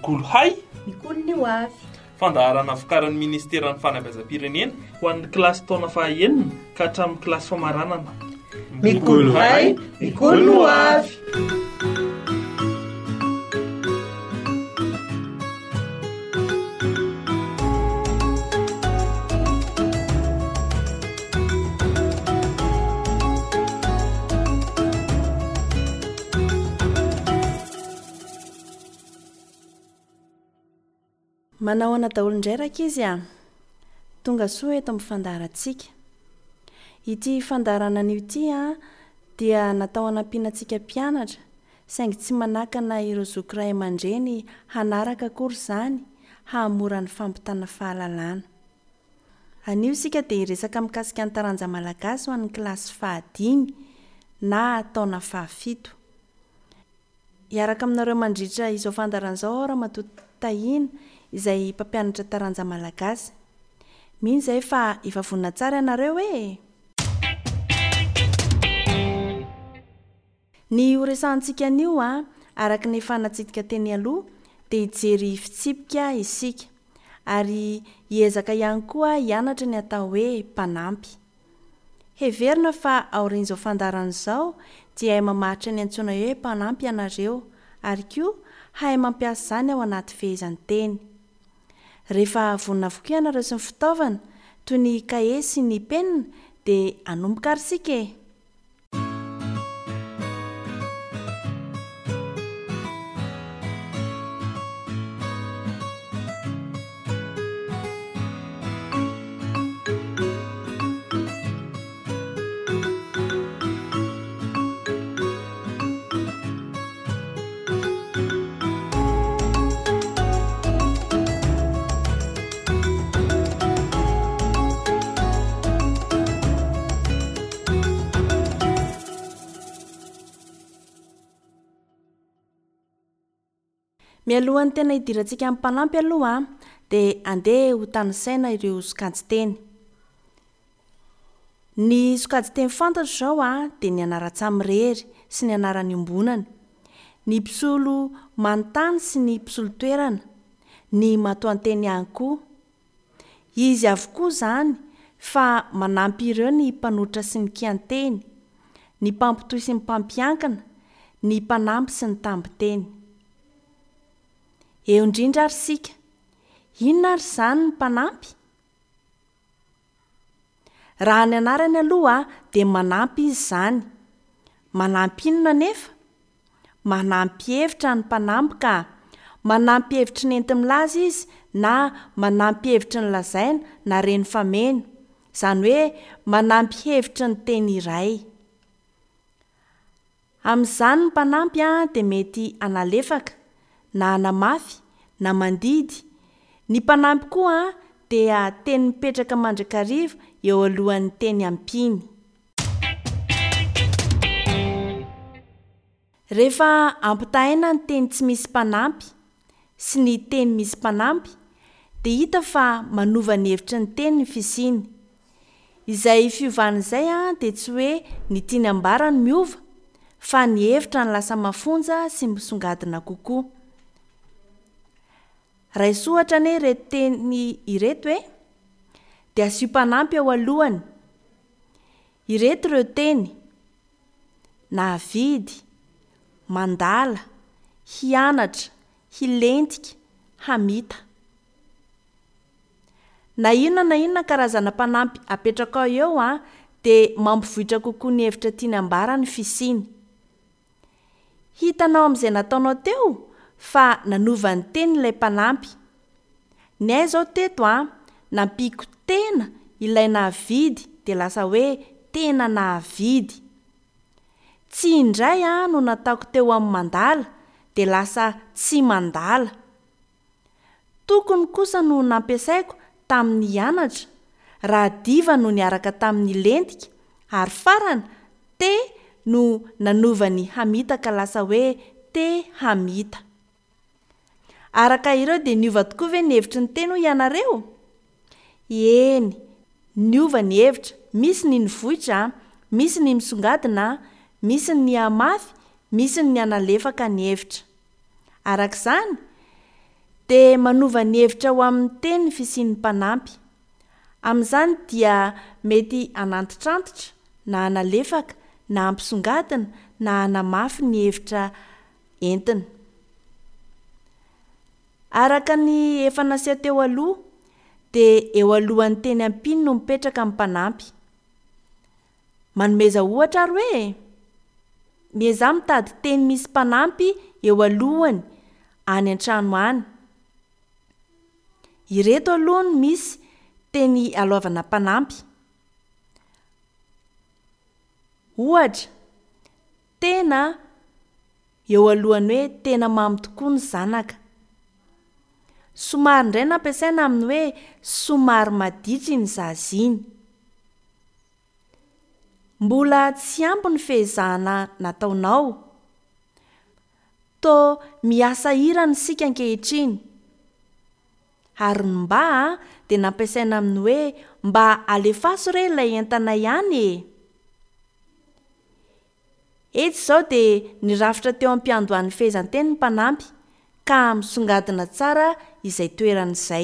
mikolo hay mikolo ny ho avy fandaharana vokaran'ny ministeran'ny fanabeazam-pirenena ho an'ny kilasy taona fahaenina ka hatramin'ny kilasy famaranana mikolo hay mikolo ny ho avy. Manao ana daholo indray raka izy tonga soa eto amin'ny fandaharantsika. Ity fandaharana an'io ity dia natao hanampiana antsika mpianatra saingy tsy manakana ireo zokiray aman-dreny hanaraka akory izany hahamora ny fampitana fahalalana. Anio isika dia hiresaka mikasika ny taranja malagasy ho an'ny kilasy fahadimy na taona fahafito. Hiaraka aminareo mandritra izao fandaharana izao Ramatoa Tahina izay mpampianatra taranja malagasy. Mino izay fa efa vonina tsara ianareo e. Ny horesantsika anio araka ny efa natsidika teny aloha dia hijery fitsipika isika ary hiezaka ihany koa hianatra ny atao hoe mpanampy. Heverina fa aorian'izao fandaharana izao dia hay mamaritra ny antsoina hoe mpanampy ianareo ary koa hay mampiasa izany ao anaty fehezany teny. Rehefa vonina avokoa ianareo sy ny fitaovana toy ny kahie sy ny penina dia anomboka ary isika e. Mialohan'ny tena hidirantsika amin'ny mpanampy aloha dia andeha ho tanisaina ireo sokajy teny. Ny sokajy teny fantatro izao dia ny anara-tsamirhery sy ny anaran'ny ombonany, ny mpisolo manontany sy ny mpisolo toerana, ny matoan-teny ihany koa. Izy avokoa izany fa manampy ireo ny mpanotra sy ny kian-teny, ny mpampitohy sy ny mpampiankina, ny mpanampy sy ny tambin-teny. Eo indrindra ary sika, inona ary izany ny mpanampy? Raha ny anarany aloha dia manampy izy izany. Manampy inona nefa? Manampy hevitra ny mpanampy ka. Manampy hevitry ny enti-milaza izy na manampy hevitry ny lazaina na reny fameno. Izany hoe manampy hevitry ny teny iray. Amin'izany ny mpanampy dia mety analefaka na anamafy na mandidy. Ny mpanampy koa dia teny mipetraka mandrakariva eo alohan'ny teny ampiny. Rehefa ampitahaina ny teny tsy misy mpanampy sy ny teny misy mpanampy dia hita fa manova ny hevitry ny teny ny fisiany. Izay fiovana izay dia tsy hoe ny tiany ambara ny miova fa ny hevitra ny lasa mafonja sy misongadina kokoa. Raha isohatra ane ireto teny ireto dia asio mpanampy ao alohany. Ireto ireo teny: nahavidy, mandala, hianatra, hilentika, hamita. Na inona karazana mpanampy apetraka ao eo dia mampivoitra kokoa ny hevitra tiany ambara ny fisiany. Hitanao amin'izay nataonao teo fa nanova ny teny ilay mpanampy. Ny ahy izao teto nampiako tena ilay nahavidy dia lasa hoe tena nahavidy. Tsy indray no nataoko teo amin'ny mandala dia lasa tsy mandala. Tokony kosa no nampiasaiko tamin'ny hianatra, raha diva no niaraka tamin'ny lentika, ary farana te no nanova ny hamita ka lasa hoe te hamita. Araka ireo dia niova tokoa ve ny hevitry ny teny hoy ianareo? Eny, niova ny hevitra, misy ny nivohitra, misy ny misongadina, misy ny amafy, misy ny analefaka ny hevitra. Araka izany dia manova ny hevitra ho amin'ny teny ny fisian'ny mpanampy. Amin'izany dia mety hanantitrantitra na hanalefaka na hampisongadina na hanamafy ny hevitra entiny. Araka ny efa naseho teo aloha dia eo alohan'ny teny ampiny no mipetraka amin'ny mpanampy. Manomeza ohatra ary hoe mieza mitady teny misy mpanampy eo alohany any an-trano any. Ireto aloha no misy teny aloavana mpanampy. Ohatra, tena eo alohany hoe tena mamy tokoa ny zanaka. Somary indray nampiasaina amin'ny hoe somary maditry ny zaza iny. Mbola tsy ampy ny fehezahana nataonao. Toa miasa irany sika ankehitriny. Ary ny mba dia nampiasaina amin'ny hoe mba alefaso re ilay entana ihany e. Eto izao dia nirafitra teo am-piandohan'ny fehezanteny ny mpanampy ka misongadina tsara izay toeran'izay.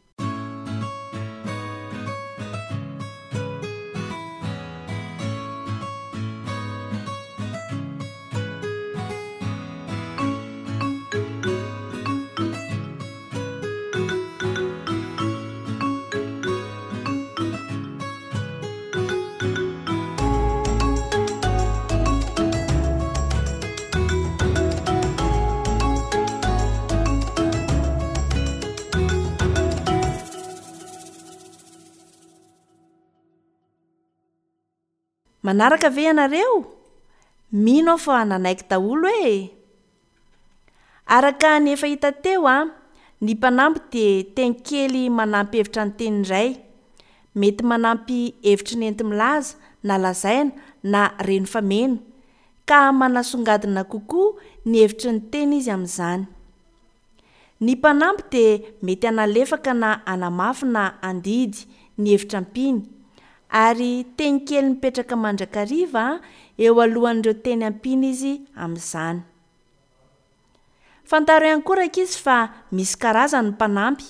Manaraka ve ianareo? Mino aho fa nanaiky daholo e. Araka ny efa hita teo ny mpanampy dia teny kely manampy hevitra ny teny iray. Mety manampy hevitry ny enti-milaza na lazaina na reno fameno ka manasongadina kokoa ny hevitry ny teny izy amin'izany. Ny mpanampy dia mety analefaka na anamafy na andidy ny hevitra ampiny. Ary teny kely mipetraka mandrakariva eo alohan'ireo teny ampiny izy amin'izany. Fantaro ihany koa ankizy fa misy karazany ny mpanampy.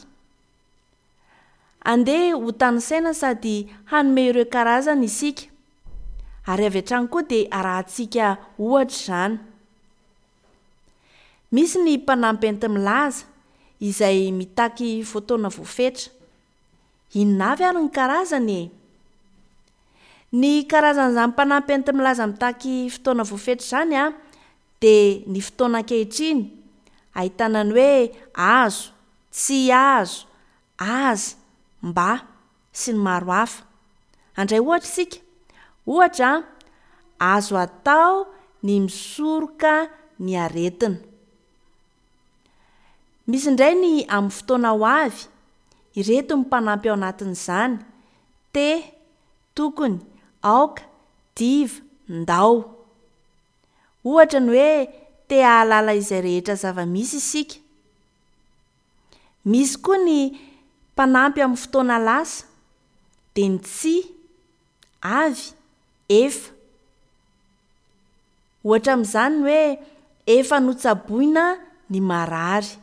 Andeha ho tanisaina sady hanome ireo karazany isika. Ary avy hatrany koa dia arahantsika ohatra izany. Misy ny mpanampy enti-milaza izay mitaky fotoana voafetra. Inona avy ary ny karazany e? Ny karazan'izany mpanampy enti-milaza mitaky fotoana voafetra izany dia ny fotoana ankehitriny ahitana ny hoe azo, tsy azo, aza, mba sy ny maro hafa. Handray ohatra isika. Ohatra, azo atao ny misoroka ny aretina. Misy indray ny amin'ny fotoana ho avy. Ireto ny mpanampy ao anatin'izany. Tokony, aoka, diva, ndao. Ohatra ny hoe te hahalala izay rehetra zava-misy isika. Misy koa ny mpanampy amin'ny fotoana lasa. Dia ny tsy, avy, efa. Ohatra amin'izany ny hoe efa notsaboina ny marary.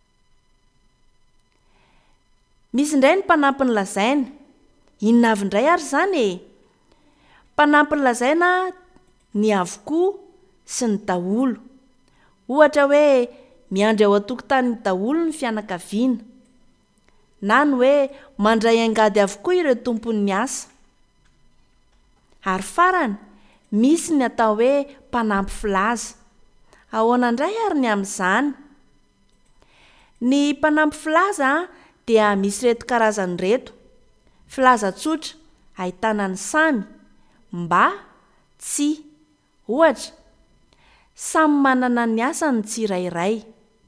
Misy indray ny mpanampy ny lazaina. Inona avy indray ary izany e? Mpanampy ny lazaina ny avokoa sy ny daholo. Ohatra hoe miandry ao an-tokotany daholo ny fianakaviana. Na ny hoe mandray angady avokoa ireo tompon'ny asa. Ary farany, misy ny atao hoe mpanampy filaza. Ahoana indray ary ny amin'izany? Ny mpanampy filaza dia misy reto karazany reto. Filaza tsotra, ahitana ny samy, mba, tsy. Ohatra, samy manana ny asany tsirairay.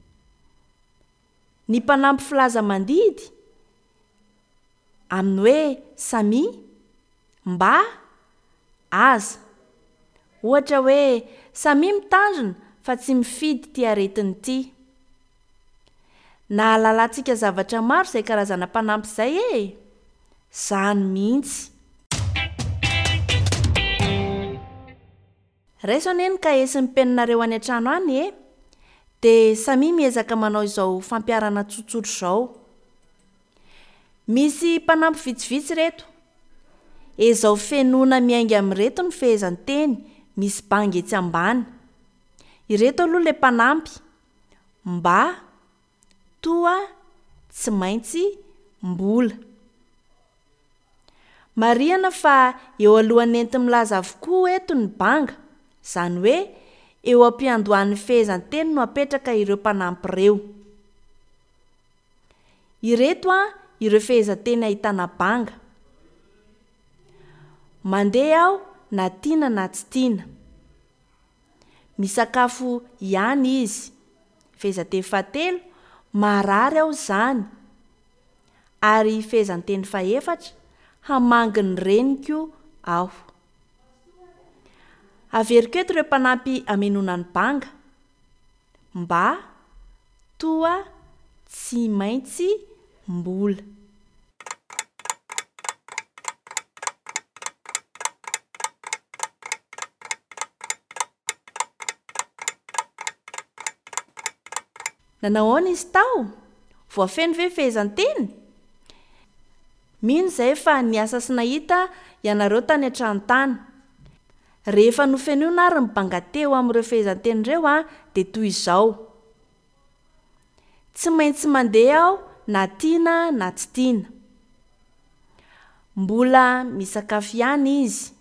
Ny mpanampy filaza mandidy, amin'ny hoe samy, mba, aza. Ohatra hoe samy mitandrina fa tsy mifidy ty aretiny ty. Nahalalantsika zavatra maro izay karazana mpanampy izay e. Zany mihitsy. Raiso anie ny kahie sy ny peninareo any an-trano any e. dia samy miezaka manao izao fampiarana tsotsotro izao. Misy mpanampy vitsivitsy reto. Ezao fenona miainga amin'reto ny fehezany teny misy bangy etsy ambany. Ireto aloha ilay mpanampy: mba, toa, tsy maintsy, mbola. Marihana fa eo alohan'ny enti milaza avokoa eto ny banga, izany hoe eo ampiandohan'ny fehezany teny no apetraka ireo mpanampy ireo. Ireto ireo fehezanteny ahitana banga: mandeha aho na tiana na tsy tiana. Misakafo ihany izy. Fehezanteny fahatelo: marary aho izany. Ary fehezanteny fahaefatra: hamangy ny reniko aho. Averiko eto ireo mpanampy hamenona ny banga: mba, toa, tsy maintsy, mbola. Nanao ahoana izy tao? Voafeny ve fehezanteny? Mino izay fa niasa sy nahita ianareo tany an-tranontany. Rehefa nofenona ary ny banga teo amin'ireo fehezanteny ireo dia toy izao: tsy maintsy mandeha aho na tiana na tsy tiana. Mbola misakafo ihany izy.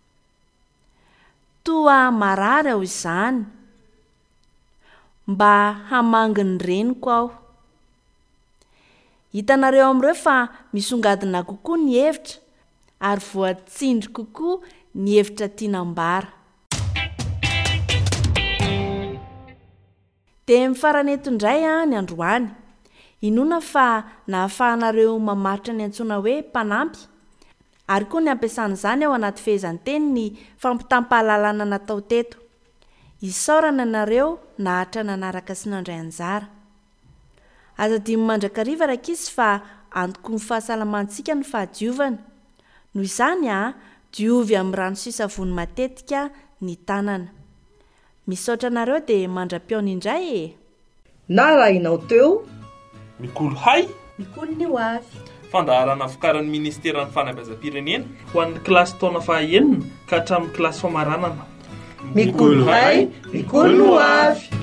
Toa marary aho izany. Mba hamangy ny reniko aho. Hitanareo amin'ireo fa misongadina kokoa ny hevitra ary voatsindry kokoa ny hevitra tianambara. Dia mifarana eto indray ny androany. Inona fa nahafahanareo mamaritra ny antsoina hoe mpanampy, ary koa ny ampiasana izany ao anaty fehezanteny ny fampitampahalalana natao teto. Isaorana nareo nahatra nanaraka sy nandray anjara. Azadimy mandrakariva rakisy fa antoko ny fahasalamantsika ny fahadiovana. Noho izany diovy amin'ny rano sy savony matetika ny tanana. Misaotra nareo dia mandra-piaona indray e. Na rainao teo Mikolo hay, mikolo ny ho avy. Fandaharana vokarin'ny Ministeran'ny Fanabeazam-pirenena ho an'ny kilasy taona fahaenina ka hatramin'ny kilasy famaranana. Mikolo hay, mikolo ny ho avy.